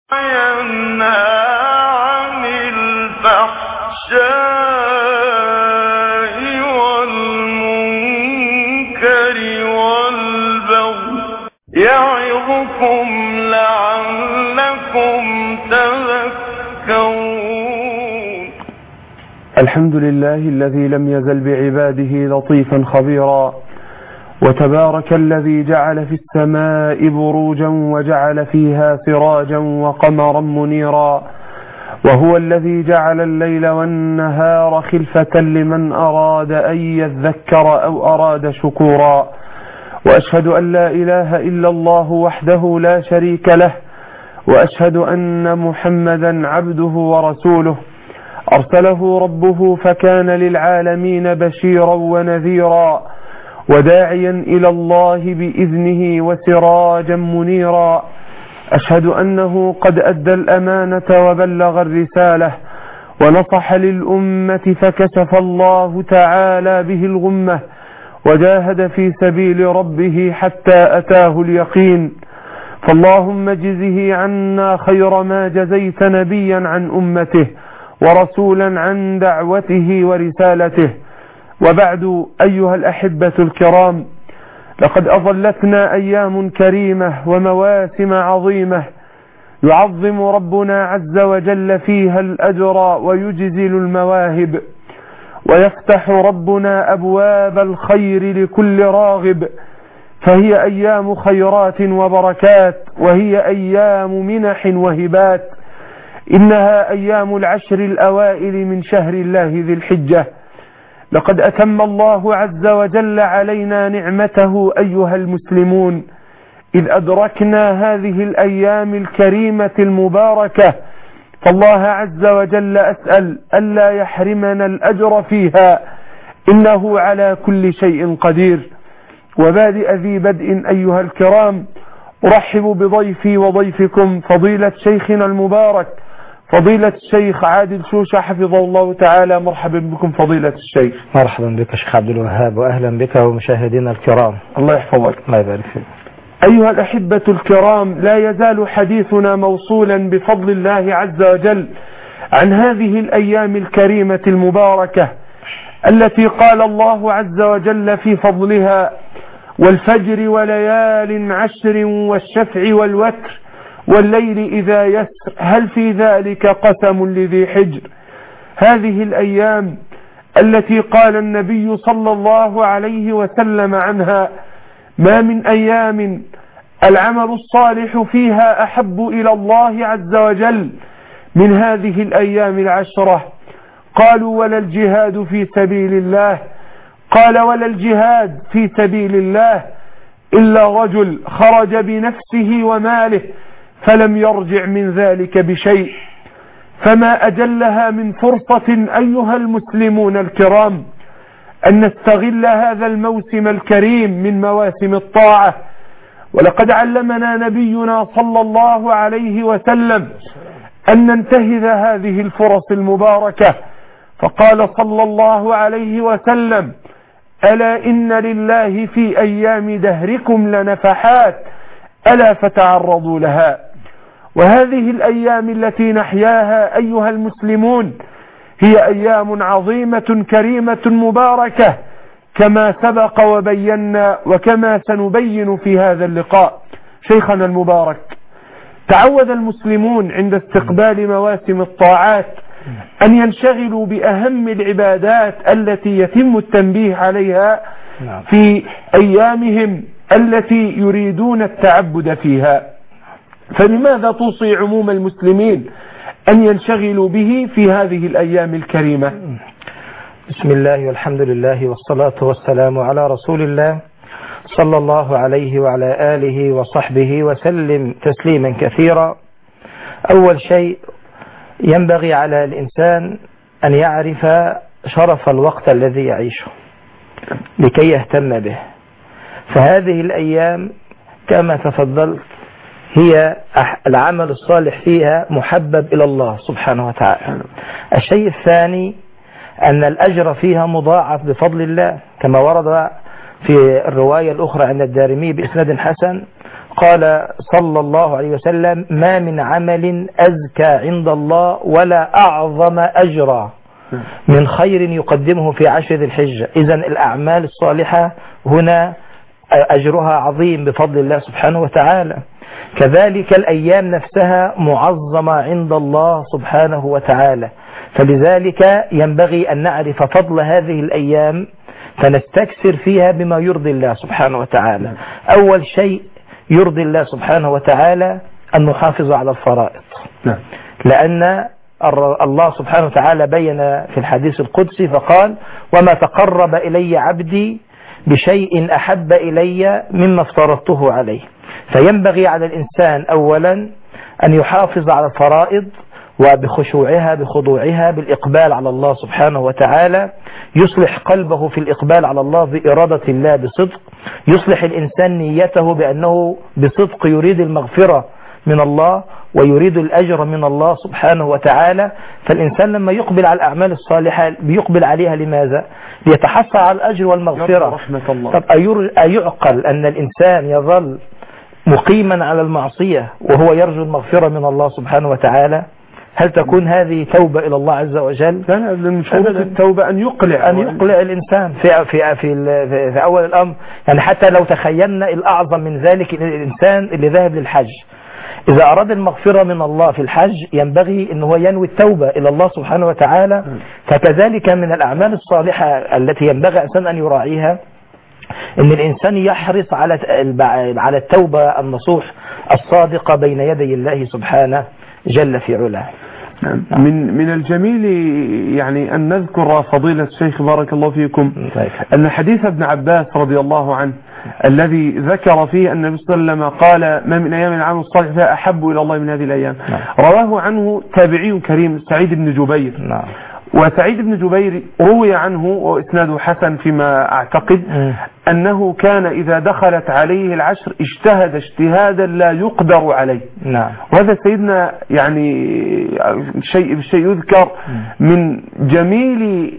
ينهى عن الفحشاء والمنكر والبغي يعظكم لعلكم تذكرون. الحمد لله الذي لم يزل بعباده لطيفا خبيرا، وتبارك الذي جعل في السماء بروجا وجعل فيها سراجا وقمرا منيرا، وهو الذي جعل الليل والنهار خلفة لمن أراد أن يذكر أو أراد شكورا. وأشهد أن لا إله إلا الله وحده لا شريك له، وأشهد أن محمدا عبده ورسوله أرسله ربه فكان للعالمين بشيرا ونذيرا وداعيا إلى الله بإذنه وسراجا منيرا. أشهد أنه قد أدى الأمانة وبلغ الرسالة ونصح للأمة فكشف الله تعالى به الغمة وجاهد في سبيل ربه حتى أتاه اليقين. فاللهم جزه عنا خير ما جزيت نبيا عن أمته ورسولا عن دعوته ورسالته. وبعد، أيها الأحبة الكرام، لقد أظلتنا أيام كريمة ومواسم عظيمة يعظم ربنا عز وجل فيها الأجر ويجزل المواهب، ويفتح ربنا أبواب الخير لكل راغب. فهي أيام خيرات وبركات، وهي أيام منح وهبات. إنها أيام العشر الأوائل من شهر الله ذي الحجة. لقد أتم الله عز وجل علينا نعمته أيها المسلمون إذ أدركنا هذه الأيام الكريمة المباركة، فالله عز وجل أسأل ألا يحرمنا الأجر فيها، إنه على كل شيء قدير. وبادئ ذي بدء أيها الكرام، أرحب بضيفي وضيفكم فضيلة شيخنا المبارك فضيلة الشيخ عادل شوشة حفظه الله تعالى. مرحبا بكم فضيلة الشيخ. مرحبا بك شيخ عبد الوهاب، وأهلا بك ومشاهدينا الكرام. الله يحفظك. الله يبارك فيك. أيها الأحبة الكرام، لا يزال حديثنا موصولا بفضل الله عز وجل عن هذه الأيام الكريمة المباركة التي قال الله عز وجل في فضلها: والفجر وليال عشر والشفع والوتر والليل إذا يسر هل في ذلك قسم لذي حجر. هذه الأيام التي قال النبي صلى الله عليه وسلم عنها: ما من أيام العمل الصالح فيها أحب إلى الله عز وجل من هذه الأيام العشرة. قالوا: ولا الجهاد في سبيل الله؟ قال: ولا الجهاد في سبيل الله إلا رجل خرج بنفسه وماله فلم يرجع من ذلك بشيء. فما أجلها من فرصة أيها المسلمون الكرام أن نستغل هذا الموسم الكريم من مواسم الطاعة. ولقد علمنا نبينا صلى الله عليه وسلم أن ننتهز هذه الفرص المباركة، فقال صلى الله عليه وسلم: ألا إن لله في أيام دهركم لنفحات ألا فتعرضوا لها. وهذه الأيام التي نحياها أيها المسلمون هي أيام عظيمة كريمة مباركة كما سبق وبينا وكما سنبين في هذا اللقاء. شيخنا المبارك، تعود المسلمون عند استقبال مواسم الطاعات أن ينشغلوا بأهم العبادات التي يتم التنبيه عليها في أيامهم التي يريدون التعبد فيها. فلماذا توصي عموم المسلمين أن ينشغلوا به في هذه الأيام الكريمة؟ بسم الله والحمد لله والصلاة والسلام على رسول الله صلى الله عليه وعلى آله وصحبه وسلم تسليما كثيرا. أول شيء ينبغي على الإنسان أن يعرف شرف الوقت الذي يعيشه لكي يهتم به. فهذه الأيام كما تفضلت هي العمل الصالح فيها محبب إلى الله سبحانه وتعالى. الشيء الثاني أن الأجر فيها مضاعف بفضل الله كما ورد في الرواية الأخرى عند الدارمي بإسناد حسن: قال صلى الله عليه وسلم: ما من عمل أزكى عند الله ولا أعظم أجرا من خير يقدمه في 10 ذي الحجة. إذن الأعمال الصالحة هنا أجرها عظيم بفضل الله سبحانه وتعالى. كذلك الأيام نفسها معظمة عند الله سبحانه وتعالى، فلذلك ينبغي أن نعرف فضل هذه الأيام فنستكثر فيها بما يرضي الله سبحانه وتعالى. أول شيء يرضي الله سبحانه وتعالى أن نحافظ على الفرائض، لأن الله سبحانه وتعالى بين في الحديث القدسي فقال: وما تقرب إلي عبدي بشيء أحب إلي مما افترضته عليه. فينبغي على الإنسان أولا أن يحافظ على الفرائض وبخشوعها بخضوعها بالإقبال على الله سبحانه وتعالى، يصلح قلبه في الإقبال على الله بإرادة الله بصدق، يصلح الإنسان نيته بأنه بصدق يريد المغفرة من الله ويريد الأجر من الله سبحانه وتعالى. فالإنسان لما يقبل على الأعمال الصالحة بيقبل عليها لماذا؟ ليتحصل على الأجر والمغفرة. طب أيعقل أن الإنسان يظل مقيما على المعصية وهو يرجو المغفرة من الله سبحانه وتعالى؟ هل تكون هذه توبة إلى الله عز وجل؟ لا، من شروط التوبة أن يقلع الإنسان في أول الأمر. يعني حتى لو تخيلنا الأعظم من ذلك الإنسان اللي ذهب للحج، إذا أراد المغفرة من الله في الحج ينبغي أن هو ينوي التوبة إلى الله سبحانه وتعالى. فكذلك من الأعمال الصالحة التي ينبغي الإنسان أن يراعيها أن الإنسان يحرص على التوبة النصوح الصادقة بين يدي الله سبحانه جل في علاه. من الجميل يعني أن نذكر فضيلة الشيخ بارك الله فيكم أن حديث ابن عباس رضي الله عنه الذي ذكر فيه أن النبي صلى الله عليه وسلم قال: ما من أيام العمل الصالح فيها أحب إلى الله من هذه الأيام. رواه عنه تابعي كريم سعيد بن جبير. وسعيد بن جبير روي عنه وإسناده حسن فيما أعتقد أنه كان إذا دخلت عليه العشر اجتهد اجتهادا لا يقدر عليه. وهذا سيدنا يعني شيء بالشيء يذكر من جميل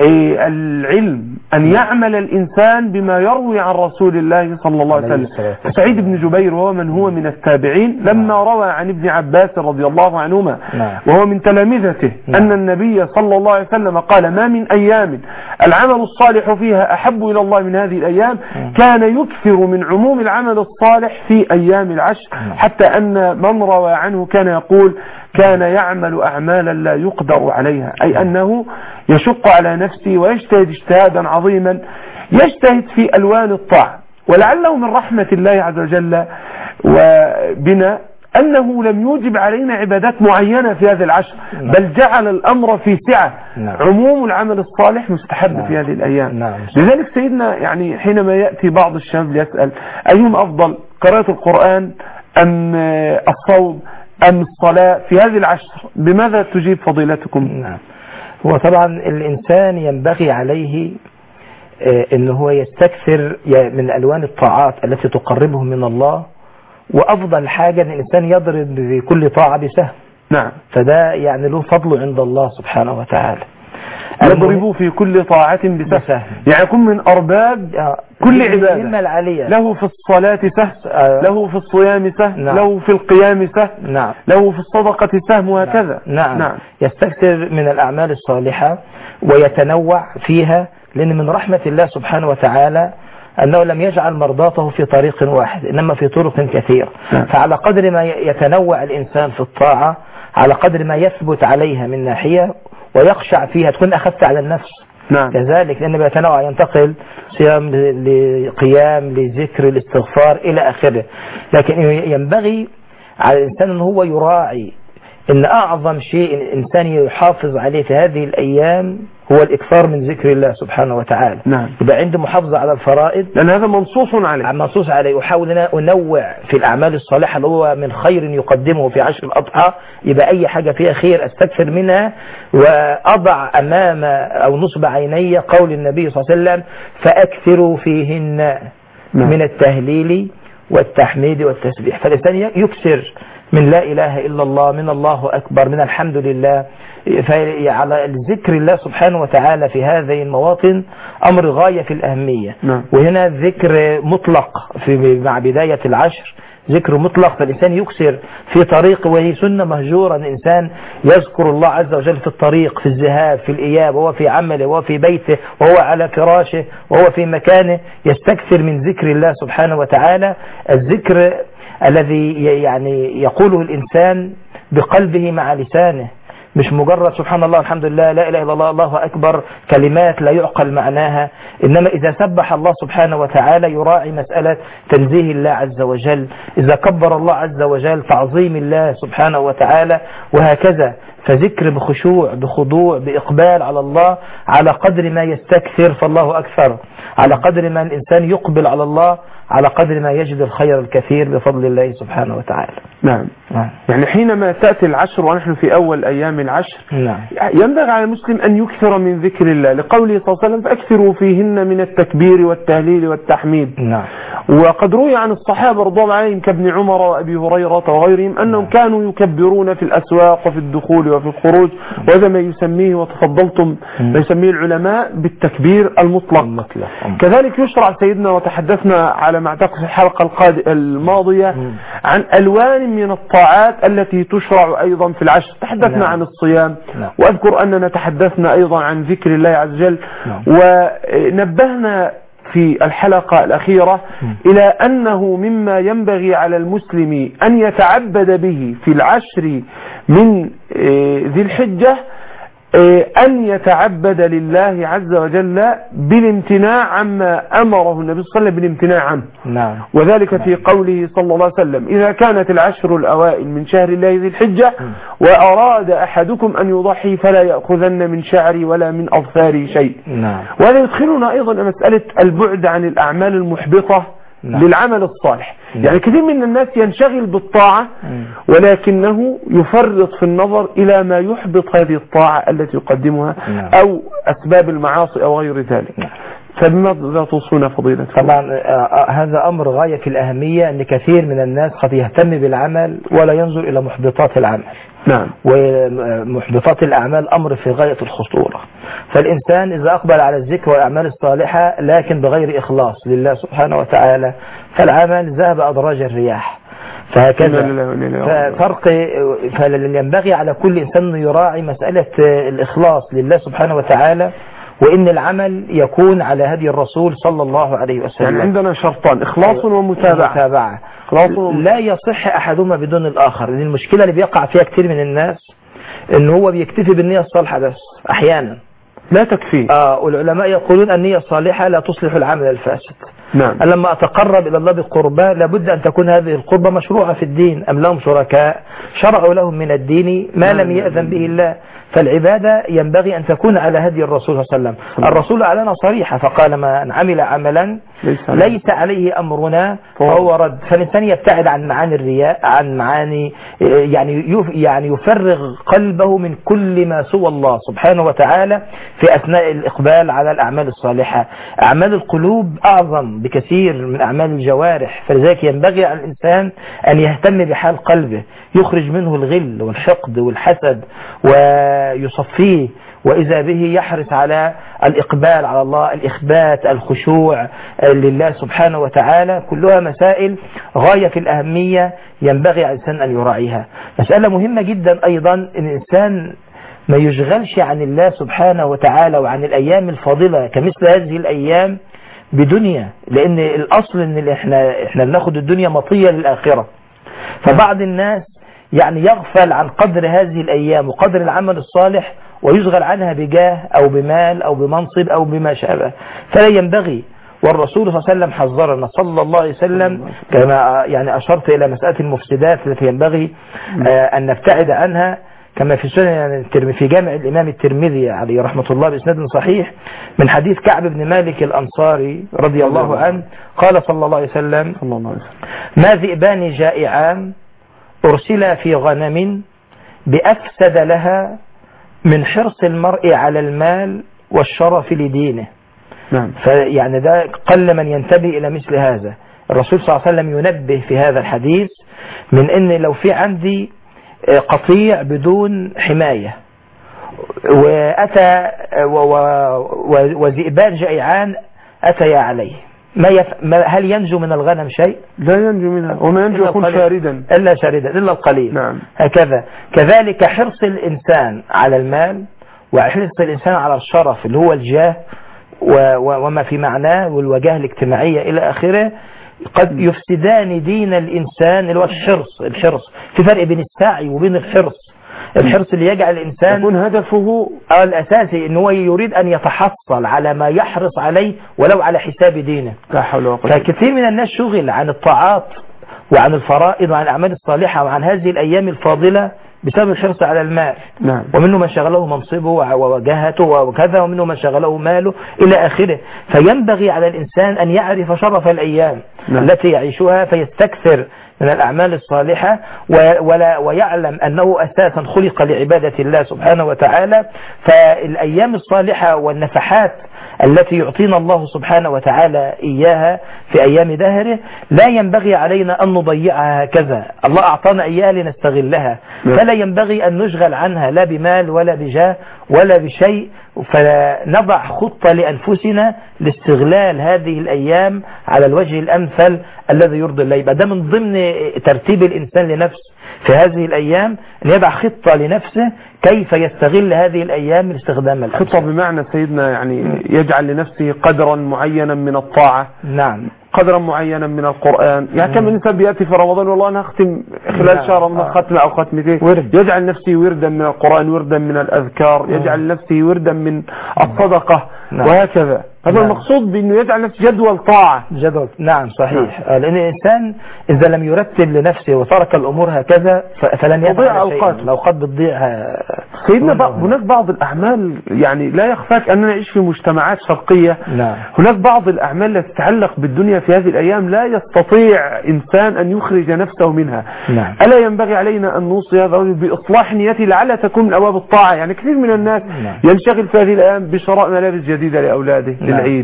العلم أن يعمل الإنسان بما يروي عن رسول الله صلى الله عليه وسلم. سعيد بن جبير وهو من هو من التابعين لما روى عن ابن عباس رضي الله عنهما وهو من تلامذته أن النبي صلى الله عليه وسلم قال: ما من أيام العمل الصالح فيها أحب إلى الله من هذه الأيام، كان يكثر من عموم العمل الصالح في أيام العشر، حتى أن من روى عنه كان يقول: كان يعمل أعمالا لا يقدر عليها، أي أنه يشق على نفسه ويجتهد اجتهادا عظيما، يجتهد في ألوان الطاعة. ولعله من رحمة الله عز وجل وبنا أنه لم يوجب علينا عبادات معينة في هذه العشر، بل جعل الأمر في سعة. عموم العمل الصالح مستحب في هذه الأيام. لذلك سيدنا يعني حينما يأتي بعض الشباب ليسأل أيهم أفضل، قراءة القرآن أم الصوم أم الصلاة في هذه العشر، بماذا تجيب فضيلتكم؟ هو طبعا الإنسان ينبغي عليه أنه هو يستكثر من ألوان الطاعات التي تقربه من الله، وأفضل حاجة أن الإنسان يضرب بكل طاعة بسهم. فده يعني له فضل عند الله سبحانه وتعالى. يضرب في كل طاعة بسهم، يعني يكون من أرباب كل عبادة. له في الصلاة سهم، له في الصيام سهم، له في القيام سهم، له في الصدقة سهم، وهكذا. يستكثر من الأعمال الصالحة ويتنوع فيها، لأن من رحمة الله سبحانه وتعالى أنه لم يجعل مرضاته في طريق واحد إنما في طرق كثيرة. فعلى قدر ما يتنوع الإنسان في الطاعة على قدر ما يثبت عليها من ناحية ويخشع فيها، تكون أخذت على النفس. كذلك لأنه بيتنوع، ينتقل صيام لقيام لذكر الاستغفار إلى آخره. لكن ينبغي على الإنسان أنه هو يراعي أن أعظم شيء الإنسان يحافظ عليه في هذه الأيام هو الإكثار من ذكر الله سبحانه وتعالى. يبقى عنده محافظة على الفرائض، لأن هذا منصوص عليه. وحاول أنوع في الأعمال الصالحة اللي هو من خير يقدمه في 10 الأضحى. يبقى أي حاجة فيها خير أستكثر منها، وأضع أمام أو نصب عيني قول النبي صلى الله عليه وسلم: فأكثروا فيهن من التهليل والتحميد والتسبيح. فالإنسان يكثر من لا إله إلا الله، من الله أكبر، من الحمد لله. على ذكر الله سبحانه وتعالى في هذه المواطن أمر غاية في الأهمية. وهنا الذكر مطلق مع بداية العشر، ذكر مطلق، فالإنسان يكسر في طريقه، وهي سنة مهجورة أن الإنسان يذكر الله عز وجل في الطريق، في الذهاب، في الإياب، وهو في عمله، وهو في بيته، وهو على فراشه، وهو في مكانه، يستكثر من ذكر الله سبحانه وتعالى. الذكر الذي يعني يقوله الإنسان بقلبه مع لسانه، مش مجرد سبحان الله الحمد لله لا إله إلا الله الله أكبر، كلمات لا يعقل معناها، إنما إذا سبح الله سبحانه وتعالى يراعي مسألة تنزيه الله عز وجل، إذا كبر الله عز وجل تعظيم الله سبحانه وتعالى، وهكذا. فذكر بخشوع، بخضوع، بإقبال على الله، على قدر ما يستكثر فالله أكثر، على قدر ما الإنسان يقبل على الله على قدر ما يجد الخير الكثير بفضل الله سبحانه وتعالى. نعم. يعني حينما تأتي العشر ونحن في أول أيام العشر، ينبغي على المسلم أن يكثر من ذكر الله، لقوله صلى الله عليه وسلم فأكثروا فيهن من التكبير والتهليل والتحميد. وقد روي عن الصحابة رضي الله عليهم كابن عمر وأبي هريرة وغيرهم أنهم كانوا يكبرون في الأسواق وفي الدخول وفي الخروج، وهذا ما يسميه وتفضلتم ما يسميه العلماء بالتكبير المطلق. كذلك يشرع سيدنا، وتحدثنا على ما اعتقد في الحلقة الماضية عن ألوان من الطاعات التي تشرع أيضا في العشر. تحدثنا عن الصيام، وأذكر أننا تحدثنا أيضا عن ذكر الله عز وجل، ونبهنا في الحلقة الأخيرة إلى أنه مما ينبغي على المسلم أن يتعبد به في العشر من ذي الحجة أن يتعبد لله عز وجل بالامتناع عما أمره النبي صلى الله عليه وسلم بالامتناع عنه. وذلك في قوله صلى الله عليه وسلم إذا كانت العشر الأوائل من شهر الله ذي الحجة وأراد أحدكم أن يضحي فلا يأخذن من شعري ولا من أظفاري شيء. وهذا يدخلنا أيضا مسألة البعد عن الأعمال المحبطة للعمل الصالح. يعني كثير من الناس ينشغل بالطاعة ولكنه يفرط في النظر إلى ما يحبط هذه الطاعة التي يقدمها أو أسباب المعاصي أو غير ذلك. فبماذا توصون فضيلة؟ طبعا هذا أمر غاية في الأهمية، أن كثير من الناس قد يهتم بالعمل ولا ينظر إلى محبطات العمل. ومحبطات الأعمال أمر في غاية الخطورة. فالإنسان إذا أقبل على الذكر والأعمال الصالحة لكن بغير إخلاص لله سبحانه وتعالى فالعمل ذهب أدراج الرياح. فهكذا فينبغي على كل إنسان يراعي مسألة الإخلاص لله سبحانه وتعالى، وإن العمل يكون على هدي الرسول صلى الله عليه وسلم. يعني عندنا شرطان، إخلاص ومتابعة. لا يصح أحدهما بدون الآخر، لأن المشكلة اللي بيقع فيها كتير من الناس إن هو بيكتفي بالنية الصالحة بس، أحيانا لا تكفي. والعلماء يقولون النية الصالحة لا تصلح العمل الفاسد. لما أتقرب إلى الله بالقربة لابد أن تكون هذه القربة مشروعة في الدين، أم لهم شركاء شرعوا لهم من الدين ما لم يأذن به الله. فالعبادة ينبغي أن تكون على هدي الرسول صلى الله عليه وسلم. الرسول أعلن صريحة فقال من عمل عملا ليس عليه أمرنا فهو رد. فالإنسان يبتعد عن معاني الرياء، عن معاني يعني يفرغ قلبه من كل ما سوى الله سبحانه وتعالى في أثناء الإقبال على الأعمال الصالحة. أعمال القلوب أعظم بكثير من أعمال الجوارح، فلذلك ينبغي على الإنسان أن يهتم بحال قلبه، يخرج منه الغل والحقد والحسد ويصفيه، وإذا به يحرص على الإقبال على الله، الإخبات، الخشوع لله سبحانه وتعالى. كلها مسائل غاية في الأهمية ينبغي على الإنسان أن يراعيها. مسألة مهمة جدا أيضا أن الإنسان ما يشغلش عن الله سبحانه وتعالى وعن الأيام الفاضلة كمثل هذه الأيام بدنيا، لأن الأصل أن إحنا بناخد الدنيا مطية للآخرة. فبعض الناس يعني يغفل عن قدر هذه الأيام وقدر العمل الصالح ويشغل عنها بجاه أو بمال أو بمنصب أو بما شابه، فلا ينبغي. والرسول صلى الله عليه وسلم حذرنا صلى الله عليه وسلم كما يعني أشرت إلى مسألة المفسدات التي ينبغي أن نبتعد عنها، كما في سنن في جامع الإمام الترمذي عليه رحمة الله بإسناد صحيح من حديث كعب بن مالك الأنصاري رضي الله عنه قال صلى الله عليه وسلم ما ذئبان جائعان أرسلا في غنم بأفسد لها من حرص المرء على المال والشرف لدينه. فيعني ده قل من ينتبه إلى مثل هذا. الرسول صلى الله عليه وسلم ينبه في هذا الحديث من ان لو في عندي قطيع بدون حماية وأتى وذئبان جائعان أتيا عليه هل ينجو من الغنم شيء؟ لا ينجو منها، وما ينجو يكون شاردا إلا شاردا إلا القليل. نعم. هكذا كذلك حرص الإنسان على المال وحرص الإنسان على الشرف اللي هو الجاه وما في معناه والوجاهة الاجتماعية إلى آخره قد يفسدان دين الإنسان اللي هو الحرص. في فرق بين السعي وبين الحرص اللي يجعل الإنسان يكون هدفه الأساسي إن هو يريد أن يتحصل على ما يحرص عليه ولو على حساب دينه. لا حول ولا قوة. فكثير من الناس شغل عن الطاعات وعن الفرائض وعن الأعمال الصالحة وعن هذه الأيام الفاضلة بسبب الحرص على المال. نعم. ومنه من شغله منصبه ووجاهته وكذا ومنه من شغله ماله إلى آخره. فينبغي على الإنسان أن يعرف شرف الأيام التي يعيشها فيستكثر من الأعمال الصالحة ويعلم أنه أساسا خلق لعبادة الله سبحانه وتعالى. فالأيام الصالحة والنفحات التي يعطينا الله سبحانه وتعالى إياها في أيام دهره لا ينبغي علينا أن نضيعها هكذا. الله أعطانا إياها لنستغلها فلا ينبغي أن نشغل عنها لا بمال ولا بجاه ولا بشيء. فنضع خطة لأنفسنا لاستغلال هذه الأيام على الوجه الأمثل الذي يرضي الله. يبقى ده من ضمن ترتيب الإنسان لنفسه في هذه الأيام أن يضع خطة لنفسه كيف يستغل هذه الأيام لاستخدام الأمثل. خطة بمعنى سيدنا يعني يجعل لنفسه قدرا معينا من الطاعة. نعم. قدرا معينا من القرآن. يعني كم إنسان بيأتي في رمضان والله أنا أختم خلال شهر من ختمة أو ختمتين يجعل نفسه وردا من القرآن وردا من الأذكار يجعل نفسه وردا من الصدقة وهكذا. هذا المقصود بأنه يجعل نفسه جدول طاعة. نعم صحيح. لأن الإنسان إذا لم يرتب لنفسه وترك الأمور هكذا فلن يفعل شيئا. الأوقات بتضيع سيدنا. هناك بعض الأعمال يعني لا يخفاك أننا نعيش في مجتمعات شرقية. هناك بعض الأعمال التي تتعلق بالدنيا في هذه الأيام لا يستطيع إنسان أن يخرج نفسه منها. ألا ينبغي علينا أن نوصي هذا بإصلاح نيته لعلها تكون من أبواب الطاعة. يعني كثير من الناس ينشغل في هذه الأيام بشراء ملابس جديدة لأولاده للعيد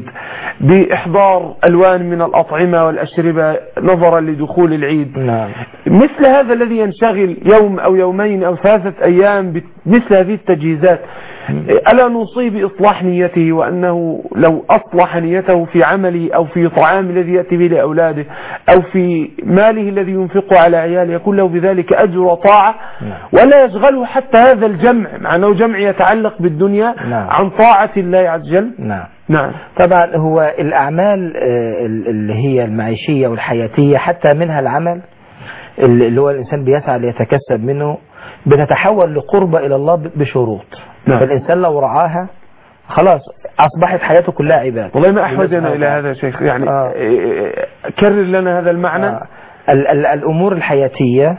بإحضار ألوان من الأطعمة والأشربة نظرا لدخول العيد. مثل هذا الذي ينشغل يوم أو يومين أو 3 أيام مثل هذه التجهيزات ألا نوصي بإصلاح نيته وأنه لو أصلح نيته في عمله أو في طعام الذي يأتي به لأولاده أو في ماله الذي ينفقه على عياله يكون له بذلك أجر وطاعة ولا يشغله حتى هذا الجمع مع أنه جمع يتعلق بالدنيا عن طاعة الله عز وجل. نعم. طبعا هو الأعمال اللي هي المعيشية والحياتية حتى منها العمل اللي هو الإنسان بيسعى ليتكسب منه بتتحول لقربة إلى الله بشروط. فالإنسان لو رعاها خلاص أصبحت حياته كلها عبادة. والله ما أحوجنا إلى هذا يا شيخ. يعني كرر لنا هذا المعنى. الأمور الحياتية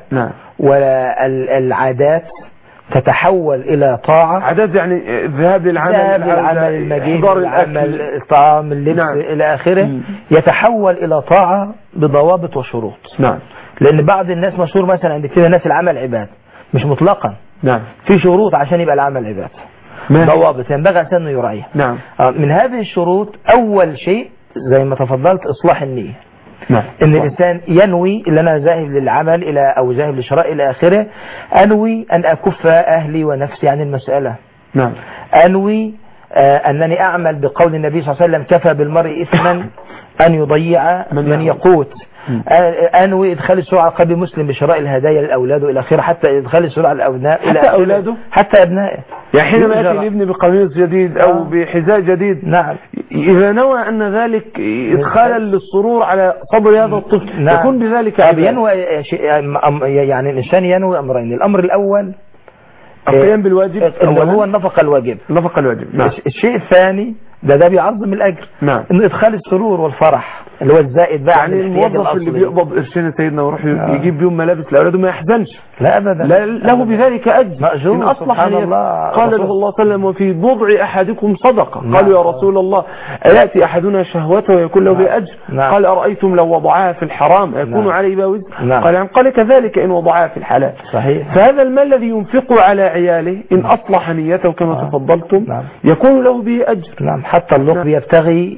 والعادات تتحول إلى طاعة. عادات يعني الذهاب للعمل المجيء العمل الطعام اللبس إلى آخره يتحول إلى طاعة بضوابط وشروط. لأن بعض الناس مشهور مثلا عند كده الناس العمل عبادة مش مطلقا. في شروط عشان يبقى العمل عبادة ضوابط ينبغي أن يراعيها. من هذه الشروط أول شيء زي ما تفضلت إصلاح النية. ان الانسان ينوي ان انا ذاهب للعمل الى او ذاهب للشراء الى اخره انوي ان اكف اهلي ونفسي عن المسألة. انوي انني اعمل بقول النبي صلى الله عليه وسلم كفى بالمرء اثما ان يضيع من يقوت. انوي ادخال السرعة على قلب مسلم بشراء الهدايا للاولاد الى اخره حتى ادخال السرعة على الابناء حتى اولاده حتى ابنائه. يعني حينما ياتي الابن بقميص جديد او بحذاء جديد اذا نوى ان ذلك ادخالا للسرور على صدر هذا الطفل يكون بذلك ينوى يعني الانسان ينوي امرين. الامر الاول القيام بالواجب اللي هو النفقة الواجب. الشيء الثاني ده بيعظم الاجر. انه ادخال السرور والفرح اللي هو الزائد بقى. يعني الموظف اللي بيقبض قرشين سيدنا ويروح يجيب بيهم ملابس لاولاده ما يحزنش. لا ابدا. له بذلك اجر ان اصلح الله. قال له الله صلى الله عليه وسلم وفي بضع احدكم صدقه. قالوا يا رسول الله اياتي احدنا شهوته ويكون له باجر؟ قال ارايتم لو وضعها في الحرام يكون عليه بها وزر؟ قال كذلك ان وضعها في الحلال. فهذا المال الذي ينفقه على عياله ان اصلح نيته كما تفضلتم يكون له به اجر. حتى اللقب يبتغي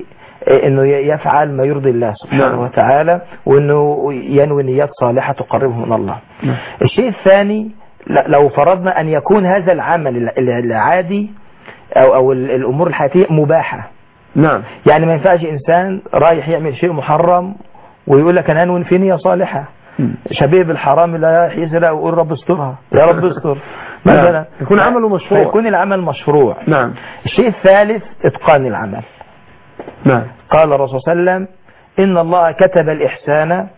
انه يفعل ما يرضي الله سبحانه وتعالى، وانه ينوي نيات صالحة تقربه من الله. الشيء الثاني، لو فرضنا ان يكون هذا العمل العادي او الامور الحياتية مباحة. نعم. يعني ما ينفعش انسان رايح يعمل شيء محرم ويقول لك انا انوي في نية صالحة. شبيه بالحرام لا يسرق ويقول رب استرها، يا رب استر مثلا. يكون عمله مشروع، فيكون العمل مشروع. نعم. الشيء الثالث اتقان العمل. نعم. قال الرسول صلى الله عليه وسلم إن الله كتب الإحسان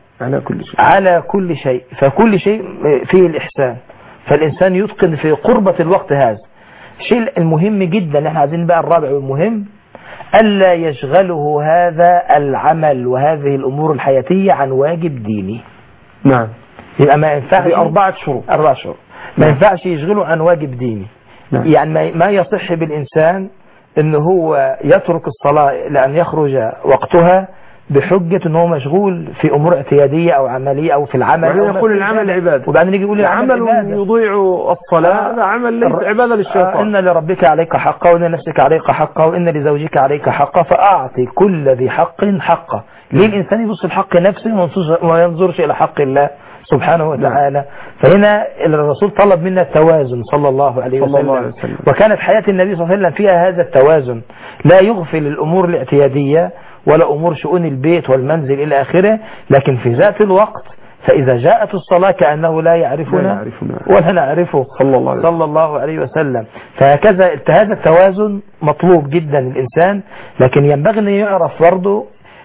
على كل شيء فكل شيء فيه الإحسان، فالإنسان يتقن في قربة الوقت هذا. الشيء المهم جدا اللي احنا عايزين بقى الرابع والمهم، ألا يشغله هذا العمل وهذه الأمور الحياتية عن واجب ديني. نعم. يبقى ما ينفعش 4 شروط. ما ينفعش يشغله عن واجب ديني. نعم. يعني ما يصح بالإنسان إن هو يترك الصلاة لأن يخرج وقتها بحجة إن هو مشغول في أمور اعتيادية أو عملية أو في العمل، وبعدين يقول العمل عبادة، وبعدين يجي يقول العمل يضيع الصلاة. هذا عمل ليس عبادة للشيطان. إن لربك عليك حقا وإن لنفسك عليك حقا وإن لزوجك عليك حقا فأعطي كل ذي حق حقه. ليه الإنسان يبص الحق نفسه وما ينظرش إلى حق الله سبحانه وتعالى؟ فهنا الرسول طلب منا التوازن صلى الله عليه وسلم. وكانت حياة النبي صلى الله عليه وسلم فيها هذا التوازن، لا يغفل الأمور الاعتيادية ولا أمور شؤون البيت والمنزل إلى آخره، لكن في ذات الوقت فإذا جاءت الصلاة كأنه لا يعرفنا ولا نعرفه صلى الله عليه وسلم. فهكذا هذا التوازن مطلوب جدا للإنسان، لكن ينبغي أن يعرف برضه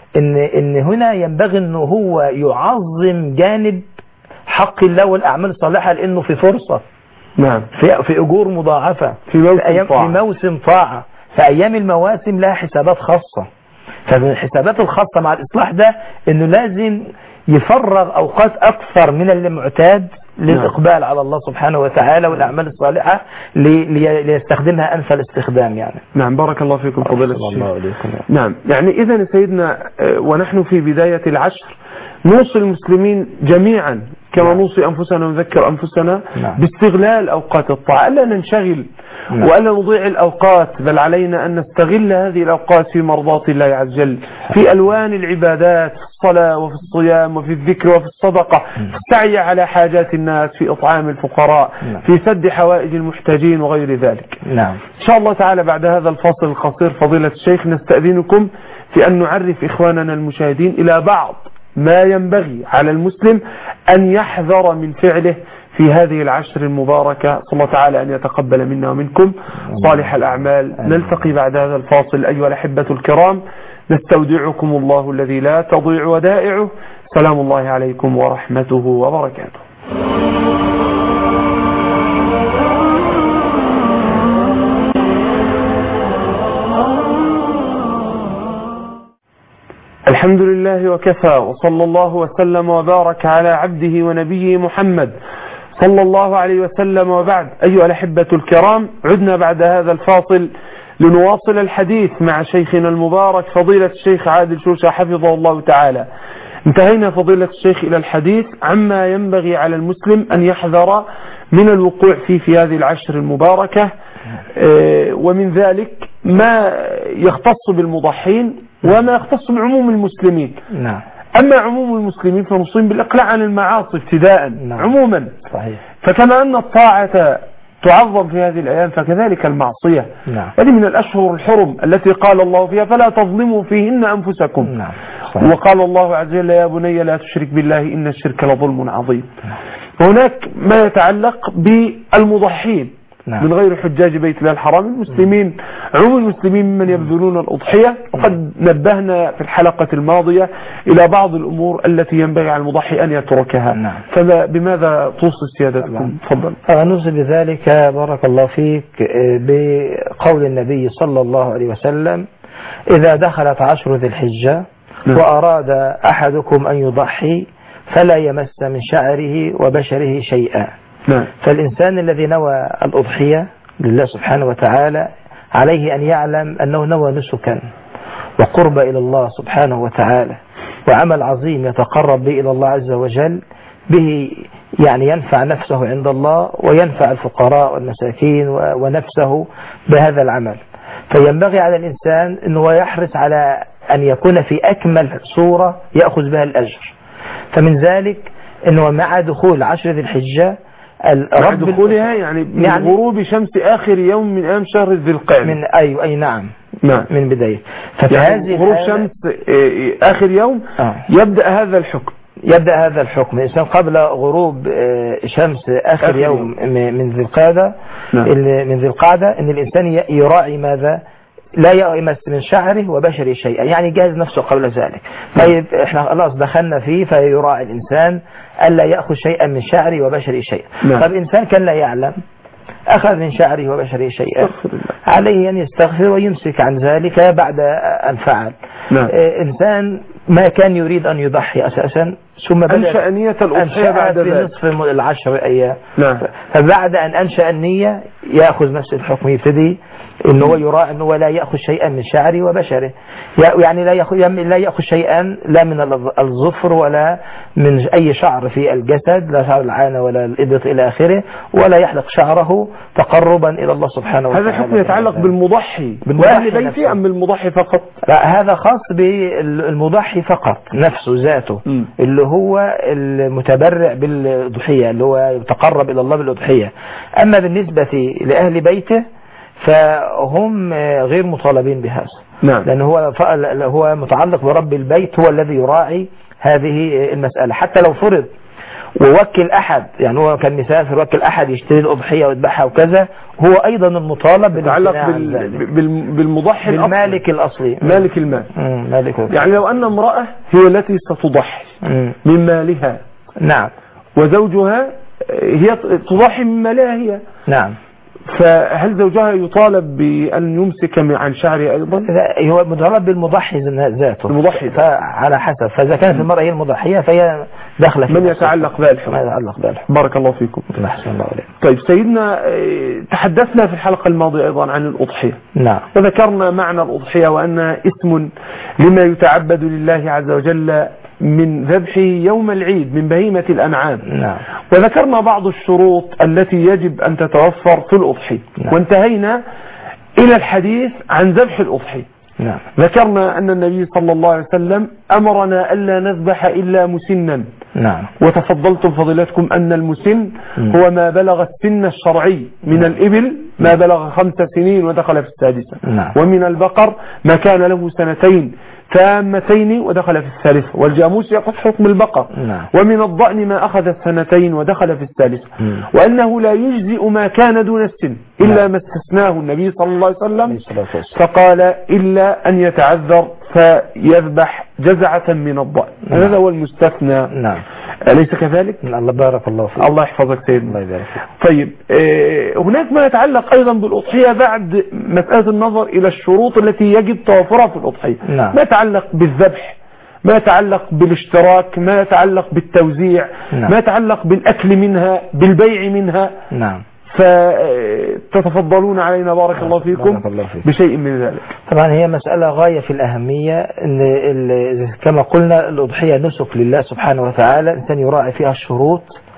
إن هنا ينبغي أنه هو يعظم جانب حق الله والأعمال الصالحة، لأنه في فرصة. نعم. في أجور مضاعفة في موسم طاعة. فأيام المواسم لها حسابات خاصة، فمن الحسابات الخاصة مع الإصلاح ده إنه لازم يفرغ أوقات أكثر من المعتاد للإقبال على الله سبحانه وتعالى والأعمال الصالحة ليستخدمها أنفى الاستخدام يعني. نعم. بارك الله فيكم فضيلة الشيخ. نعم. يعني إذن سيدنا ونحن في بداية العشر نوصي المسلمين جميعا كما نوصي أنفسنا ونذكر أنفسنا باستغلال أوقات الطاعة، ألا ننشغل وألا نضيع الأوقات، بل علينا أن نستغل هذه الأوقات في مرضاة الله عز وجل، في ألوان العبادات، في الصلاة وفي الصيام وفي الذكر وفي الصدقة، في السعي على حاجات الناس، في إطعام الفقراء، في سد حوائج المحتاجين وغير ذلك. نعم. إن شاء الله تعالى بعد هذا الفاصل القصير فضيلة الشيخ نستأذنكم في أن نعرف إخواننا المشاهدين إلى بعض ما ينبغي على المسلم أن يحذر من فعله في هذه العشر المباركة. صلى الله تعالى أن يتقبل منا ومنكم صالح الأعمال. نلتقي بعد هذا الفاصل أيها الأحبة الكرام، نستودعكم الله الذي لا تضيع ودائعه. سلام الله عليكم ورحمته وبركاته. الحمد لله وكفى، وصلى الله وسلم وبارك على عبده ونبيه محمد صلى الله عليه وسلم، وبعد. أيها الأحبة الكرام، عدنا بعد هذا الفاصل لنواصل الحديث مع شيخنا المبارك فضيلة الشيخ عادل شوشة حفظه الله تعالى. انتهينا فضيلة الشيخ إلى الحديث عما ينبغي على المسلم أن يحذر من الوقوع في هذه العشر المباركة، ومن ذلك ما يختص بالمضحين وما يختص بعموم المسلمين. نعم. أما عموم المسلمين فنصيب بالإقلاع عن المعاصي ابتداء. نعم. عموما. صحيح. فكما أن الطاعة تعظم في هذه الأيام فكذلك المعصية. نعم. هذه من الأشهر الحرم التي قال الله فيها فلا تظلموا فيهن أنفسكم. نعم. صحيح. وقال الله عز وجل يا بني لا تشرك بالله إن الشرك لظلم عظيم. هناك ما يتعلق بالمضحين. نعم. من غير حجاج بيت الله الحرام المسلمين، عموم المسلمين ممن يبذلون الأضحية. وقد نبهنا في الحلقة الماضية إلى بعض الأمور التي ينبغي على المضحي أن يتركها. نعم. فبماذا توصي سيادتكم؟ تفضل. نوصي بذلك بارك الله فيك بقول النبي صلى الله عليه وسلم إذا دخلت عشر ذي الحجة وأراد أحدكم أن يضحي فلا يمس من شعره وبشره شيئا. نعم. فالإنسان الذي نوى الأضحية لله سبحانه وتعالى عليه أن يعلم أنه نوى نسكا وقرب إلى الله سبحانه وتعالى وعمل عظيم يتقرب به إلى الله عز وجل، به يعني ينفع نفسه عند الله وينفع الفقراء والمساكين ونفسه بهذا العمل. فينبغي على الإنسان أنه يحرص على أن يكون في أكمل صورة يأخذ بها الأجر. فمن ذلك أنه مع دخول 10 ذي الحجة مع دخولها يعني من غروب شمس آخر يوم من أيام شهر ذي القعدة من أي نعم من بداية. ففي يعني غروب شمس آخر يوم يبدأ هذا الحكم. الإنسان قبل غروب شمس آخر يوم من ذي القعدة أن الإنسان يراعي ماذا؟ لا يمس من شعره وبشره شيئا، يعني جاهز نفسه قبل ذلك. طيب احنا خلاص دخلنا فيه، فيراعي الإنسان ألا يأخذ شيئا من شعره وبشره شيئا. طيب إنسان كان لا يعلم أخذ من شعره وبشره شيئا، عليه أن يستغفر ويمسك عن ذلك بعد أن فعل. إنسان ما كان يريد أن يضحي أساسا، ثم بدأ أنشأ نية الأضحية بعد في نصف 10 أيام. فبعد أن أنشأ النية يأخذ نفس الحكم، يبتدي إنه هو يراعي أنه لا يأخذ شيئا من شعره وبشره، يعني لا يأخذ شيئا لا من الظفر ولا من أي شعر في الجسد، لا شعر العانة ولا الإبط إلى آخره، ولا يحلق شعره تقربا إلى الله سبحانه وتعالى. هذا حكم يتعلق بالمضحي وأهل بيته أم بالمضحي فقط؟ لا، هذا خاص بالمضحي فقط نفسه ذاته، اللي هو المتبرع بالأضحية، اللي هو يتقرب إلى الله بالأضحية. أما بالنسبة لأهل بيته فهم غير مطالبين بهذا. لأن هو متعلق برب البيت، هو الذي يراعي هذه المسألة. حتى لو فرض ووكل أحد، يعني هو كان مسافر وكل أحد يشتري الأضحية ويذبحها وكذا، هو أيضا المطالب يتعلق بالمضحي بالمالك الأصلي، مالك المال. يعني لو أن امرأة هي التي ستضحي من مالها، نعم، وزوجها هي تضحي من مالها هي، نعم، فهل زوجها يطالب بأن يمسك عن شعره أيضا؟ هو مطالب بالمضحي ذاته، المضحي على حسب. فإذا كانت المرأة هي المضحية فهي داخلة من يتعلق بالحكم. بارك الله فيكم. طيب سيدنا، تحدثنا في الحلقة الماضية أيضا عن الأضحية، نعم، وذكرنا معنى الأضحية وأنها اسم لما يتعبد لله عز وجل من ذبحه يوم العيد من بهيمة الأنعام. نعم. وذكرنا بعض الشروط التي يجب أن تتوفر في الأضحية. نعم. وانتهينا إلى الحديث عن ذبح الأضحية. نعم. ذكرنا أن النبي صلى الله عليه وسلم أمرنا ألا نذبح إلا مسنا. نعم. وتفضلتم فضيلتكم أن المسن هو ما بلغ السن الشرعي من الإبل ما بلغ 5 سنين ودخل في السادسة. نعم. ومن البقر ما كان له 2 سنين تامتين ودخل في الثالثة، والجاموس يأخذ حكم البقر. نعم. ومن الضأن ما أخذ 2 ودخل في الثالثة. وأنه لا يجزئ ما كان دون السن إلا ما استثناه النبي صلى الله عليه وسلم، فقال إلا أن يتعذر فيذبح جزعة من الضأن. هذا هو المستثنى. نعم. أليس كذلك؟ الله بارك الله فيك. الله يحفظك سيدنا. الله يبارك فيك. طيب هناك ما يتعلق أيضا بالأضحية بعد مسألة النظر إلى الشروط التي يجب توفرها في الأضحية. نعم. ما يتعلق بالذبح، ما يتعلق بالاشتراك، ما يتعلق بالتوزيع. نعم. ما يتعلق بالأكل منها، بالبيع منها. نعم. فتتفضلون علينا بارك الله فيكم بشيء من ذلك. طبعا هي مسألة غاية في الأهمية، إن كما قلنا الأضحية نسك لله سبحانه وتعالى، الإنسان يراعي فيها الشروط.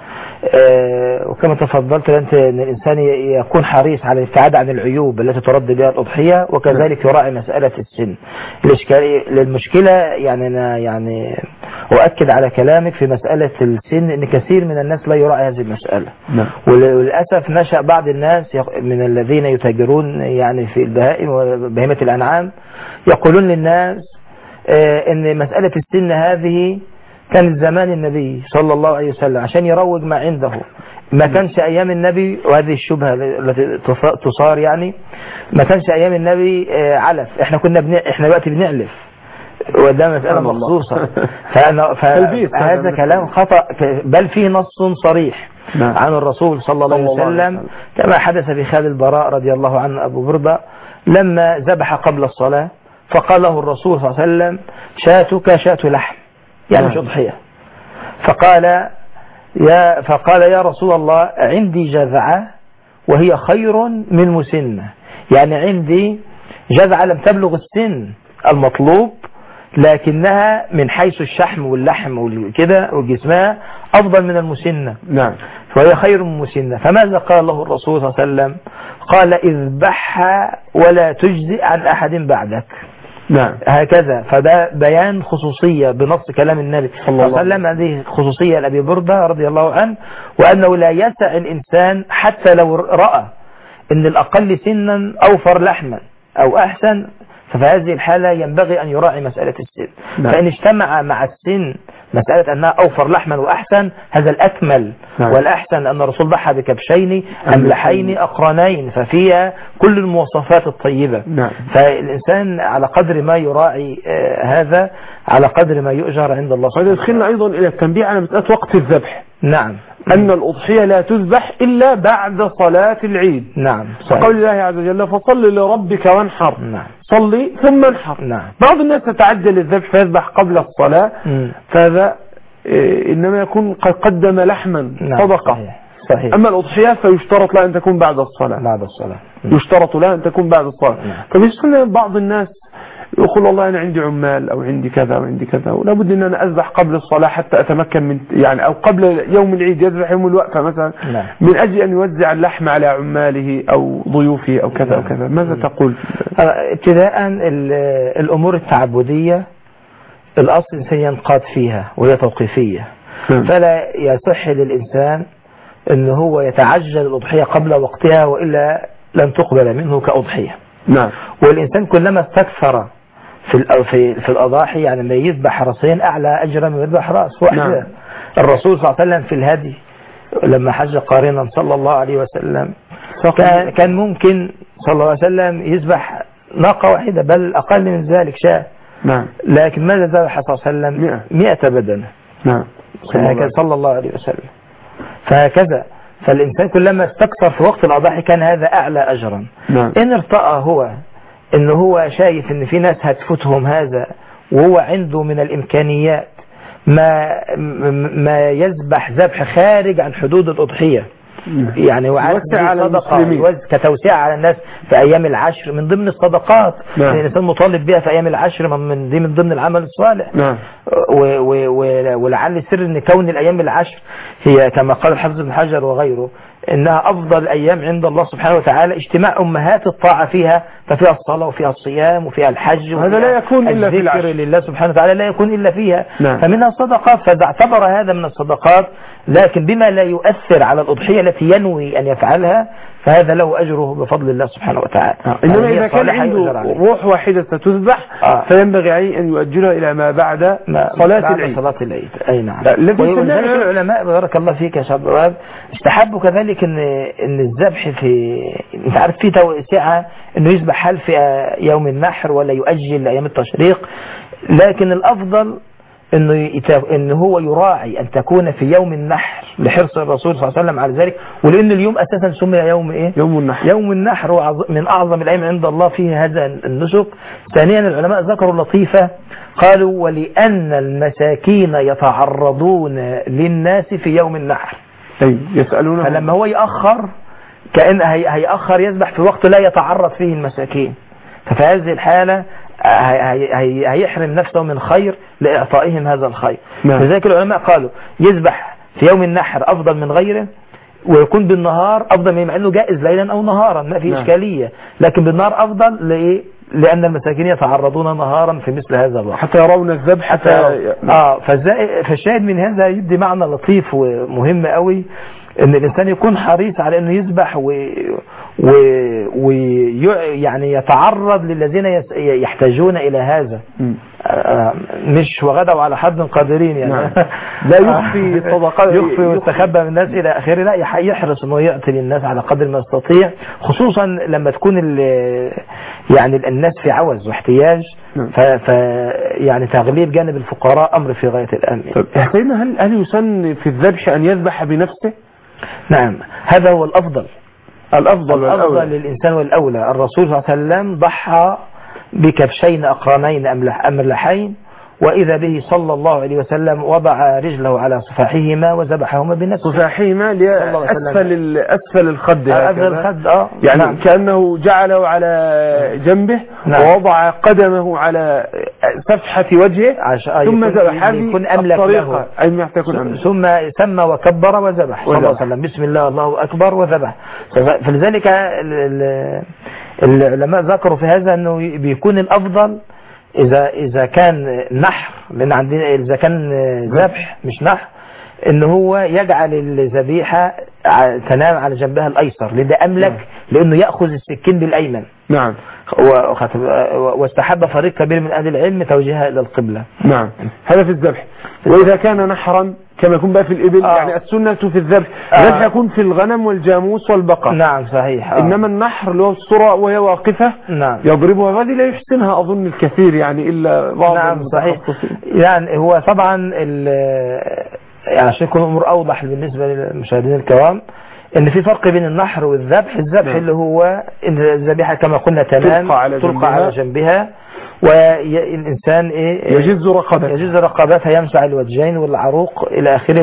وكما تفضلت أنت أن الإنسان يكون حريص على الابتعاد عن العيوب التي ترد بها الأضحية، وكذلك يراعي مسألة السن. المشكلة يعني أنا يعني أؤكد على كلامك في مسألة السن، أن كثير من الناس لا يراعي هذه المسألة. وللأسف نشأ بعض الناس من الذين يتاجرون يعني في البهائم وبهيمة الأنعام يقولون للناس أن مسألة السن هذه كان زمان النبي صلى الله عليه وسلم عشان يروج ما عنده، ما كانش أيام النبي. وهذه الشبهة التي تصار يعني ما كانش أيام النبي علف، احنا دلوقتي بنعلف، وده مسألة مخصوصة. فهذا كلام خطأ، بل فيه نص صريح عن الرسول صلى الله عليه وسلم كما حدث بخال البراء رضي الله عنه أبو بردة لما ذبح قبل الصلاة، فقال له الرسول صلى الله عليه وسلم شاتك شات لحم، يعني مش أضحية. فقال يا رسول الله عندي جذعة وهي خير من مسنة، يعني عندي جذعة لم تبلغ السن المطلوب لكنها من حيث الشحم واللحم وكده وجسمها أفضل من المسنة. نعم. فهي خير من مسنة. فماذا قال له الرسول صلى الله عليه وسلم؟ قال اذبحها ولا تجزئ عن أحد بعدك. نعم. هكذا. فده بيان خصوصية بنص كلام النبي صلى الله عليه وسلم. هذه خصوصية لأبي بردة رضي الله عنه، وأنه لا يسع الإنسان حتى لو رأى أن الأقل سنا أوفر لحما أو أحسن، ففي هذه الحالة ينبغي أن يراعي مسألة السن. نعم. فإن اجتمع مع السن مسألة أنها أوفر لحما وأحسن، هذا الأكمل. نعم. والأحسن أن الرسول ضحى بكبشين أملحين أقرنين، ففيها كل المواصفات الطيبة. نعم. فالإنسان على قدر ما يراعي هذا على قدر ما يؤجر عند الله سبحانه. هذا يدخلنا أيضا إلى التنبيه على مسألة وقت الذبح. نعم. أن الأضحية لا تذبح إلا بعد صلاة العيد. نعم. فقول الله عز وجل فصل لربك وانحر. نعم. صلي ثم انحر. نعم. بعض الناس تتعجل الذبح فيذبح قبل الصلاة، فهذا إنما يكون قد قدم لحما. نعم. صدقة. صحيح. أما الأضحية فيشترط لها أن تكون بعد الصلاة. بعد الصلاة. يشترط لها أن تكون بعد الصلاة. فبالسنة بعض الناس يقول والله أنا عندي عمال أو عندي كذا وعندي كذا، ولا بد أن أنا أذبح قبل الصلاة حتى أتمكن من يعني، أو قبل يوم العيد يذبح يوم الوقفة مثلا. نعم. من أجل أن يوزع اللحم على عماله أو ضيوفه أو كذا. نعم. أو كذا. ماذا تقول؟ ابتداء الأمور التعبدية الأصل سينقاد فيها وهي توقيفية. فلا يصح للإنسان أنه هو يتعجل الأضحية قبل وقتها، وإلا لن تقبل منه كأضحية. نعم. والإنسان كلما استكثر في الأضاحي، يعني ما يذبح رأسين أعلى أجرا من يذبح رأس واحدة. نعم. الرسول صلى الله عليه وسلم في الهدي لما حج قارنا صلى الله عليه وسلم كان ممكن صلى الله عليه وسلم يذبح ناقة واحدة، بل أقل من ذلك شاة. نعم. لكن ماذا ذبح صلى الله عليه وسلم؟ 100 بدنة. نعم. صلى الله عليه وسلم. فهكذا فالإنسان كلما استكثر في وقت الأضاحي كان هذا أعلى أجرا. نعم. إن ارتأى هو إنه هو شايف إن في ناس هتفوتهم هذا، وهو عنده من الإمكانيات ما يذبح ذبح خارج عن حدود الأضحية، يعني وعلى صدقة كتوسيع على الناس في أيام العشر من ضمن الصدقات. نعم. الإنسان مطالب بها في أيام العشر، من ضمن العمل الصالح. نعم. ولعل السر أن كون الأيام العشر هي كما قال الحافظ ابن حجر وغيره إنها أفضل أيام عند الله سبحانه وتعالى، اجتماع أمهات الطاعة فيها، ففيها الصلاة وفيها الصيام وفيها الحج، وهذا لا يكون إلا في العشر لله سبحانه وتعالى، لا يكون إلا فيها. نعم. فمنها الصدقات، فإذا اعتبر هذا من الصدقات لكن بما لا يؤثر على الأضحية التي ينوي أن يفعلها، فهذا له أجره بفضل الله سبحانه وتعالى. إنما إذا كان عنده روح واحدة ستذبح فينبغي عليه أن يؤجلها إلى ما بعد صلاة العيد. صلاة العيد. أي نعم. ولذلك العلماء بارك الله فيك يا شاب الوهاب استحبوا كذلك إن الذبح في، أنت عارف في توسعة إنه يذبح هل في يوم النحر ولا يؤجل لأيام التشريق، لكن الأفضل إنه هو يراعي أن تكون في يوم النحر لحرص الرسول صلى الله عليه وسلم على ذلك، ولأن اليوم أساسا سمي يوم إيه؟ يوم النحر. يوم النحر هو من أعظم الأيام عند الله فيه هذا النسك. ثانيا العلماء ذكروا لطيفة، قالوا ولأن المساكين يتعرضون للناس في يوم النحر. يسألونه، فلما هو يأخر كأن هيأخر يذبح في وقت لا يتعرض فيه المساكين، ففي هذه الحالة هيحرم نفسه من خير لإعطائهم هذا الخير. لذلك العلماء قالوا يذبح في يوم النحر أفضل من غيره، ويكون بالنهار أفضل، مع أنه جائز ليلا أو نهارا ما في إشكالية، لكن بالنهار أفضل لإيه؟ لأن المساكين يتعرضون نهارا في مثل هذا الوقت حتى يرون الذبح. فالشاهد من هذا يدي معنى لطيف ومهم قوي، ان الانسان يكون حريص على انه يذبح ويعني يتعرض للذين يحتاجون الى هذا، مش وغدوا على حد قادرين يعني. نعم. لا يخفي صدقات، يخفي ويستخبى من الناس الى اخره، لا يحرص انه يعطي للناس على قدر ما يستطيع، خصوصا لما تكون يعني الناس في عوز واحتياج. يعني تغليب جانب الفقراء امر في غاية الاهمية. هل يسن في الذبح ان يذبح بنفسه؟ نعم، هذا هو الافضل الأفضل للإنسان والأولى. الرسول صلى الله عليه وسلم ضحى بكبشين أقرنين أملحين، وإذا به صلى الله عليه وسلم وضع رجله على صفاحهما وذبحهما بنفسه. صفاحهما أسفل الخد، أسفل الخد يعني نعم. كأنه جعله على جنبه نعم. ووضع قدمه على صفحة وجهه ثم ذبح. يكون أملك له ثم سمى وكبر وذبح صلى الله عليه وسلم. بسم الله الله أكبر وذبح. فلذلك العلماء ذكروا في هذا أنه بيكون الأفضل إذا كان نحر، لأن عندنا إذا كان ذبح مش نحر، إن هو يجعل الذبيحة تنام على جنبها الأيسر، لده أملك نعم. لأنه يأخذ السكين بالأيمن نعم. واستحب فريق كبير من أهل العلم توجيهها إلى القبلة نعم. هذا في الذبح. وإذا كان نحرا كما يكون بقى في الإبل يعني السنة في الذبح الذبح يكون في الغنم والجاموس والبقر. نعم صحيح. إنما النحر اللي هو الصرع وهي واقفة نعم. يضربها، هذه لا يحسنها أظن الكثير يعني إلا بعض. نعم صحيح. يعني هو طبعا يعني عشان يكون الأمور أوضح بالنسبة للمشاهدين الكرام، إن في فرق بين النحر والذبح. الذبح نعم. اللي هو الذبيحة كما قلنا تنام تلقى على جنبها، والإنسان يجز رقبتها يمسح الوجهين والعروق إلى آخره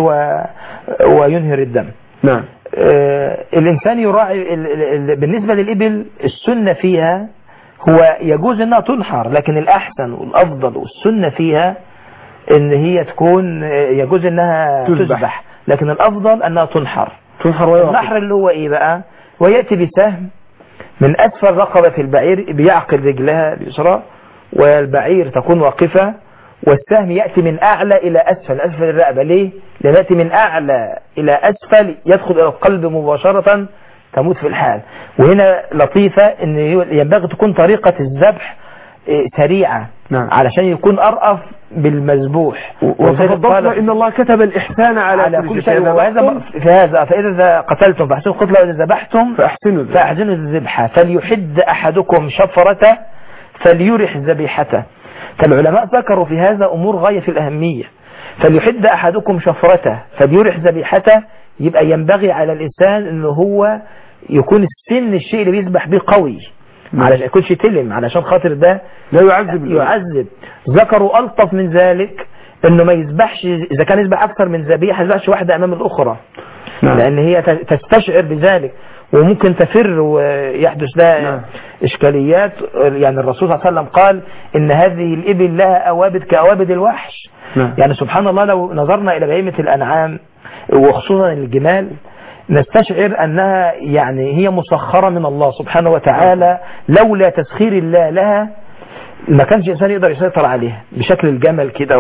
وينهر الدم. نعم. الإنسان يراعي بالنسبة للإبل السنة فيها هو يجوز أنها تنحر، لكن الأحسن والأفضل والسنة فيها إن هي تكون يجوز أنها تذبح، لكن الأفضل أنها تنحر. النحر اللي هو إيه بقى؟ ويأتي بسهم من أسفل رقبة البعير بيعقل رجلها اليسرى والبعير تكون واقفة، والسهم يأتي من أعلى إلى أسفل الرقبة. ليه؟ لأن يأتي من أعلى إلى أسفل يدخل إلى القلب مباشرة تموت في الحال. وهنا لطيفة إن ينبغي تكون طريقة الذبح سريعة نعم. علشان يكون أرأف بالمذبوح. وتفضلنا إن الله كتب الإحسان على كل شيء. وهذا في هذا فإذا قتلتم فأحسنوا القتل وإذا ذبحتم فأحسنوا الذبحة. فليحد أحدكم شفرته فليرح ذبيحته. فالعلماء ذكروا في هذا أمور غاية في الأهمية. فليحد أحدكم شفرته فليرح ذبيحته، يبقى ينبغي على الإنسان إنه هو يكون السن الشيء اللي بيذبح به قوي علشان يكونش تلم، علشان خاطر ده لا يعذب. ذكروا ألطف من ذلك إنه ما يذبحش، إذا كان يذبح أكثر من ذبيحة يذبحش واحدة أمام الأخرى نعم. لأن هي تستشعر بذلك وممكن تفر ويحدث لها إشكاليات. يعني الرسول صلى الله عليه وسلم قال إن هذه الإبل لها أوابد كأوابد الوحش نعم. يعني سبحان الله لو نظرنا إلى بهيمة الأنعام وخصوصا الجمال نستشعر أنها يعني هي مسخرة من الله سبحانه وتعالى، لولا تسخير الله لها ما كانش إنسان يقدر يسيطر عليها بشكل الجمل كده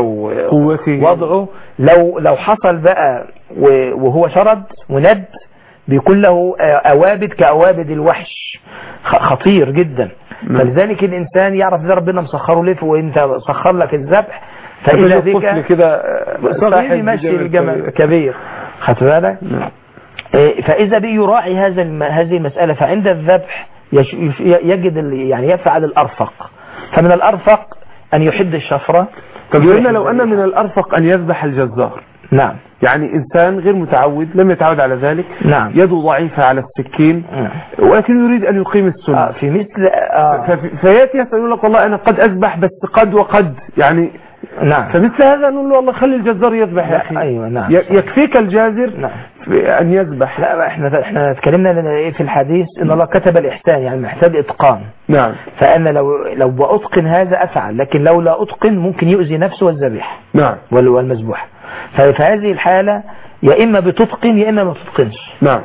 ووضعه. لو حصل بقى وهو شرد وند بيكون له أوابد كأوابد الوحش، خطير جدا. فلذلك الإنسان يعرف إذا ربنا مسخره ليه، وإنت سخر لك الذبح فإذا ذيك كده صغير يمشي الجمل كبير، خدت بالك. فإذا بيراعي هذه المسألة، فعند الذبح يجد يعني يفعل الأرفق. فمن الأرفق أن يحد الشفرة. طب قلنا لو أن من الأرفق أن يذبح الجزار نعم، يعني إنسان غير متعود لم يتعود على ذلك نعم. يده ضعيفة على السكين ولكن يريد أن يقيم السنة في مثل فيأتي يسأل لك والله أنا قد أذبح بس قد وقد يعني نعم. فمثل هذا نقول له والله خلي الجزار يذبح يا أخي. أيوة نعم. يكفيك الجازر نعم. أن يذبح. لا احنا اتكلمنا في الحديث إن الله كتب الإحسان يعني محتاج إتقان نعم. فأنا لو بأتقن هذا أفعل، لكن لو لا أتقن ممكن يؤذي نفسه والذبيح نعم والمذبوح. ففي هذه الحالة يا إما بتتقن يا إما ما تتقنش نعم.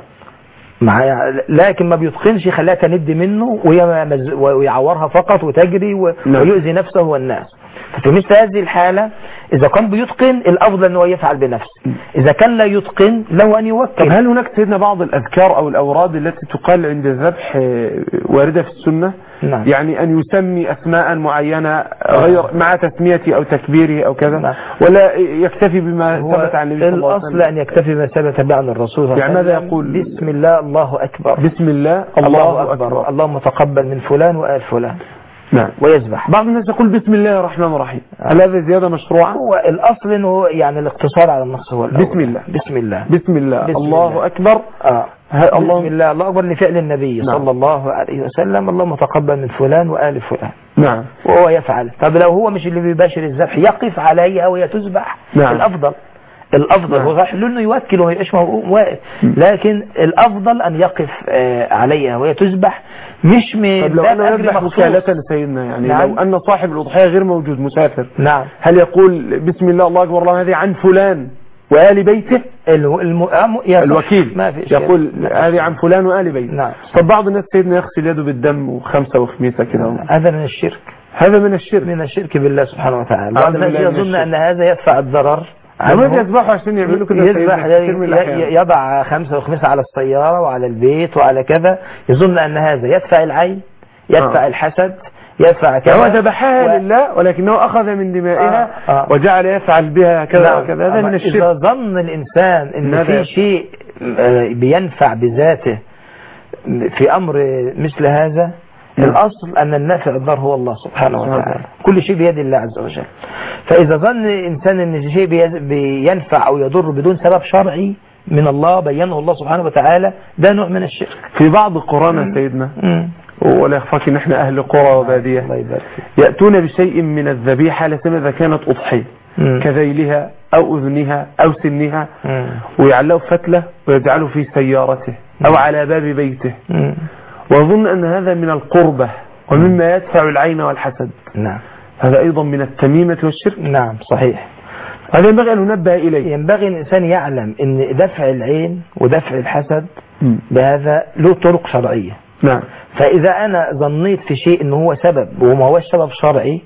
لكن ما بيتقنش يخليها تند منه ويعورها فقط وتجري ويؤذي نفسه والناس. ففي مثل هذه الحالة إذا كان بيتقن الأفضل أنه يفعل بنفسه، إذا كان لا يتقن له أن يوكل. طب هل هناك سيدنا بعض الأذكار أو الأوراد التي تقال عند الذبح واردة في السنة؟ نعم. يعني أن يسمي أسماء معينة غير مع تسميته أو تكبيره أو كذا نعم. ولا يكتفي بما ثبت عن النبي صلى الله عليه وسلم؟ الأصل أن يكتفي بما ثبت عن الرسول يعني ماذا يقول؟ بسم الله الله أكبر، بسم الله الله أكبر، اللهم تقبل من فلان وآل فلان نعم. ويذبح. بعض الناس يقول بسم الله الرحمن الرحيم، هل هذه زيادة مشروعة؟ هو الأصل إنه يعني الاقتصار على النص هو الأول. بسم الله بسم الله بسم الله بسم الله الله. أكبر بسم الله الله أكبر لفعل النبي نعم. صلى الله عليه وسلم اللهم تقبل من فلان وآل فلان نعم. وهو يفعل. طب لو هو مش اللي بيباشر الذبح يقف عليها وهي تذبح. نعم. الأفضل نعم. هو صحيح لأنه يوكل وما يبقاش واقف، لكن الأفضل أن يقف عليها وهي تذبح، مش من طب لو باب أنه أجر يذبح مخصوص. وكالة سيدنا، يعني نعم. لو أن صاحب الأضحية غير موجود مسافر، نعم. هل يقول بسم الله الله أكبر الله هذه عن فلان وآل بيته؟ الوكيل ما في يقول هذه عن فلان وآل بيته. نعم. طب بعض الناس سيدنا يغسل يده بالدم وخمسة وخميسة كده. هذا من الشرك. هذا من الشرك. من الشرك بالله سبحانه وتعالى. بعض الناس يظن أن هذا يدفع الضرر. لما يذبحوا عشان يعملوا كده يذبح يضع خمسة وخمسة على السيارة وعلى البيت وعلى كذا، يظن أن هذا يدفع العين، يدفع الحسد، يدفع كذا. هو ذبحها لله ولكنه أخذ من دمائها وجعل يفعل بها كذا وكذا. هذا من الشرك. إذا ظن الإنسان أن في شيء بينفع بذاته في أمر مثل هذا، الأصل أن النافع الضار هو الله سبحانه وتعالى، كل شيء بيد الله عز وجل. فإذا ظن الإنسان أن شيء بينفع أو يضر بدون سبب شرعي من الله بينه الله سبحانه وتعالى، ده نوع من الشرك. في بعض قرانا سيدنا ولا يخفاك ان احنا اهل قرى وبادية يأتون بشيء من الذبيحة لسما اذا كانت اضحية كذيلها او اذنها او سنها، ويعلقوا فتلة ويجعلوا في سيارته او على باب بيته، ويظن ان هذا من القربة ومما يدفع العين والحسد. نعم. هذا ايضا من التميمة والشرك. نعم صحيح. هذا ينبغي ان ننبه اليه. ينبغي الانسان يعلم ان دفع العين ودفع الحسد بهذا له طرق شرعية. نعم. فإذا أنا ظنيت في شيء إنه هو سبب وما هو سبب شرعي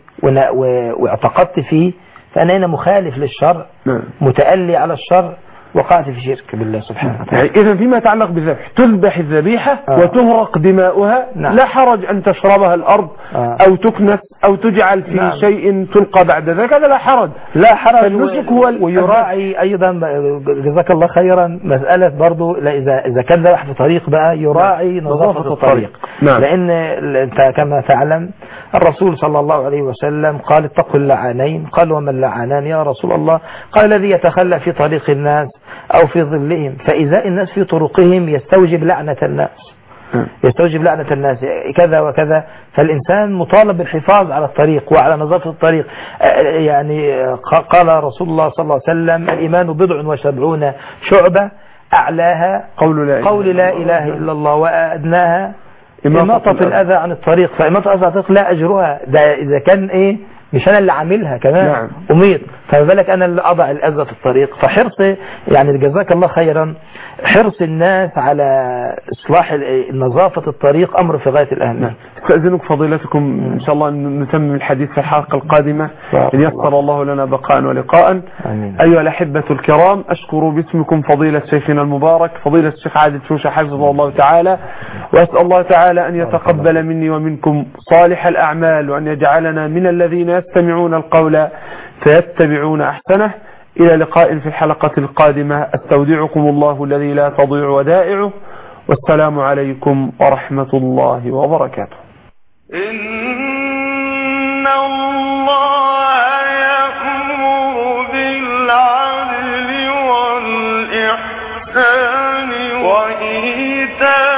واعتقدت فيه، فأنا هنا مخالف للشرع. نعم. متألي على الشرع، وقعت في شرك بالله سبحانه وتعالى. يعني إذا فيما يتعلق بالذبح تذبح الذبيحة وتهرق دماؤها. نعم. لا حرج أن تشربها الأرض أو تكنس أو تجعل في شيء تلقى بعد ذلك، هذا لا حرج. لا حرج. النسك هو ويراعي أيضا جزاك الله خيرا مسألة برضو، إذا كان ذبح في طريق بقى يراعي نظافة الطريق. نعم. لأن أنت كما تعلم الرسول صلى الله عليه وسلم قال اتقوا اللعانين. قال وما اللعانان يا رسول الله؟ قال الذي يتخلى في طريق الناس أو في ظلهم، فإذا الناس في طرقهم يستوجب لعنة الناس، يستوجب لعنة الناس كذا وكذا. فالإنسان مطالب بالحفاظ على الطريق وعلى نظافة الطريق. يعني قال رسول الله صلى الله عليه وسلم الإيمان 70 شعبة، أعلاها قول لا إله إلا الله، وأدناها إماطة الأذى عن الطريق. فإماطة الأذى عن الطريق لا أجرها، ده إذا كان إيه مش أنا اللي عاملها كمان. نعم. أميط، فما بالك أنا اللي أضع الأذى في الطريق. فحرص يعني جزاك الله خيرا، حرص الناس على إصلاح نظافة الطريق أمر في غاية الأهمية. نعم. استأذنك فضيلتكم إن شاء الله أن نتمم الحديث في الحلقة القادمة إن يسر الله لنا بقاء ولقاء. آمين. أيها الأحبة الكرام، أشكر باسمكم فضيلة شيخنا المبارك فضيلة الشيخ عادل شوشة حفظه الله تعالى، وأسأل الله تعالى أن يتقبل مني ومنكم صالح الأعمال، وأن يجعلنا من الذين يستمعون القول فيتبعون أحسنه. إلى لقاء في الحلقة القادمة، أستودعكم الله الذي لا تضيع ودائعه، والسلام عليكم ورحمة الله وبركاته. إن الله يأمر بالعدل والإحسان وإيتاء